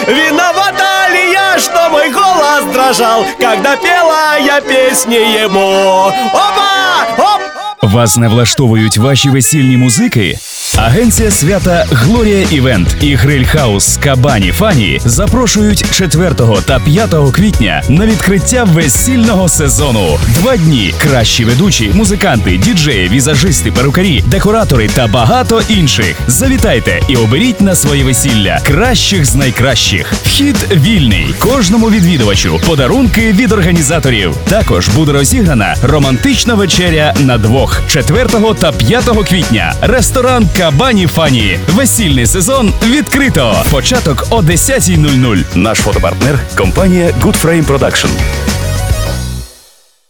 Виновата ли я, что мой голос дрожал, когда пела я песни ему? Опа! Оп! Вас не влаштовують ваші весільні музики? Агенція свята Глорія Івент і Гриль Хаус Кабані Фані запрошують 4 та 5 квітня на відкриття весільного сезону. 2 дні кращі ведучі, музиканти, діджеї, візажисти, перукарі, декоратори та багато інших. Завітайте і оберіть на своє весілля кращих з найкращих. Вхід вільний. Кожному відвідувачу подарунки від організаторів. Також буде розіграна романтична вечеря на двох 4 та 5 квітня. Ресторан Кабані Фані. Весільний сезон відкрито. Початок о 10:00. Наш фотопартнер – компанія Good Frame Production.